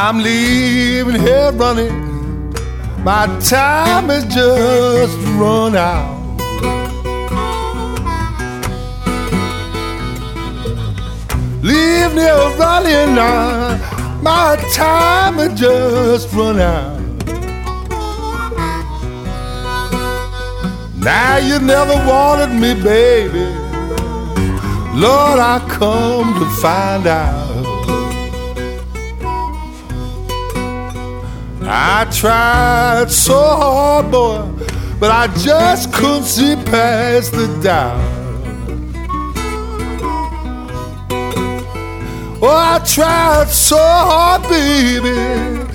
I'm leaving here running, my time has just run out. Leaving here running now, my time has just run out. Now you never wanted me, baby, Lord, I come to find out. I tried so hard, boy, but I just couldn't see past the doubt. Oh, I tried so hard, baby,